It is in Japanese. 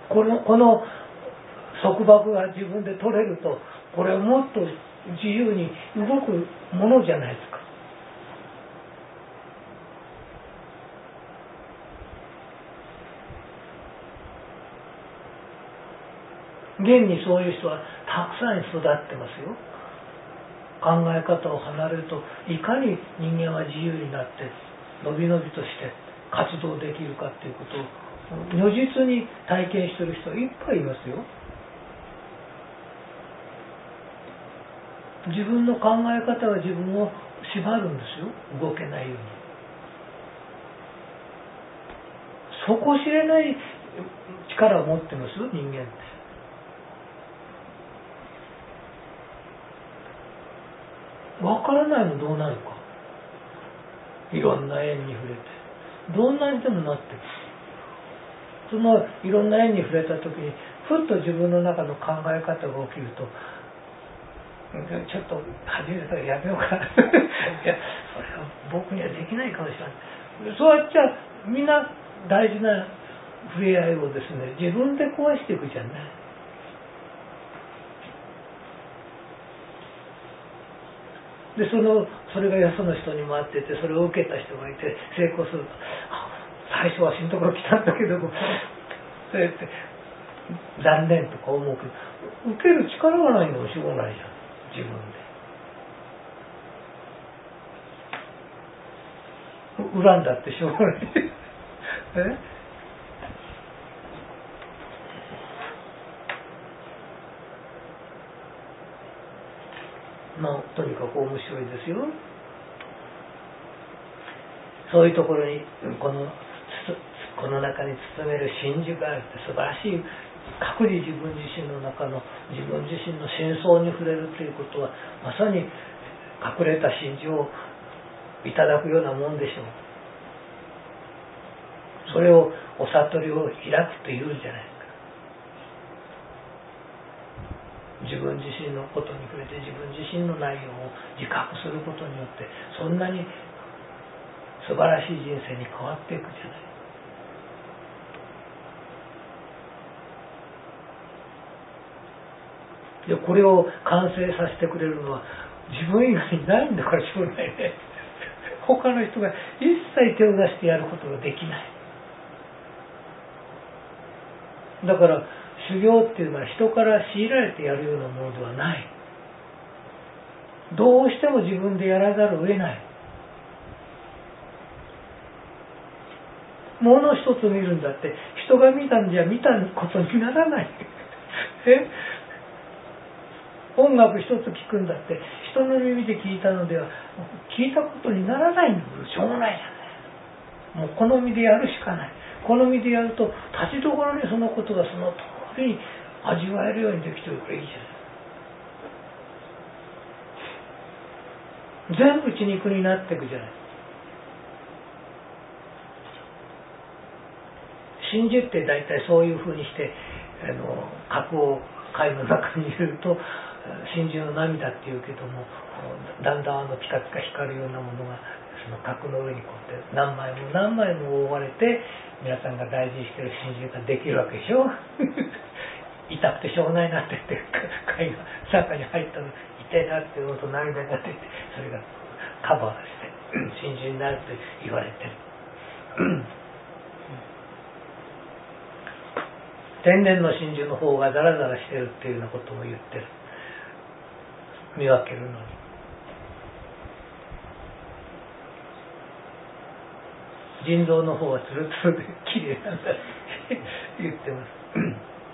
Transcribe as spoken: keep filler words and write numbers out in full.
このこの束縛が自分で取れると、これはもっと自由に動くものじゃないですか。現にそういう人はたくさん育ってますよ。考え方を離れるといかに人間は自由になってのびのびとして活動できるかっていうことを如実に体験している人いっぱいいますよ。自分の考え方が自分を縛るんですよ、動けないように。底知れない力を持ってますよ、人間って。わからないのどうなるか。いろんな縁に触れてどんなにでもなってくる。そのいろんな縁に触れた時にふっと自分の中の考え方が起きると、ちょっと初めてからやめようかいや、それは僕にはできないかもしれない。そうやっちゃみんな大事な触れ合いをですね、自分で壊していくじゃない。でそのそれがよその人にもあってて、それを受けた人がいて成功すると、最初は死ぬところ来たんだけども、そうやって残念とか思うけど、受ける力がないのもしょうがないじゃん、自分で。恨んだってしょうがないえまあ、とにかく面白いですよ。そういうところにこのこの中に包める真珠があるって素晴らしい。各自自分自身の中の自分自身の真相に触れるということは、まさに隠れた真珠をいただくようなもんでしょう。それをお悟りを開くというんじゃないか。自分自身のことに触れて自分自身の内容を自覚することによって、そんなに素晴らしい人生に変わっていくじゃない。でこれを完成させてくれるのは自分以外にないんだからしょうがないね。他の人が一切手を出してやることができない。だから修行っていうのは人から強いられてやるようなものではない。どうしても自分でやらざるを得ない。もの一つ見るんだって人が見たんじゃ見たことにならないえ音楽一つ聞くんだって人の耳で聞いたのでは聞いたことにならないんだからしょうがないじゃない。もう好みでやるしかない。好みでやると立ちどころにそのことがその通りに味わえるようにできてるからいいじゃない。全部血肉になっていくじゃない。真珠って大体そういうふうにしてあの核を貝の中に入れると真珠の涙っていうけども、だんだんあのピカピカ光るようなものがその核の上にこうやって何枚も何枚も覆われて、皆さんが大事にしている真珠ができるわけでしょ痛くてしょうがないなって言って貝が中に入ったの痛いなって思うと涙が出て、それがカバーして真珠になると言われてる天然の真珠の方がザラザラしてるっていうようなことも言ってる。見分けるのに腎臓の方はツルツルで綺麗なんだって言ってます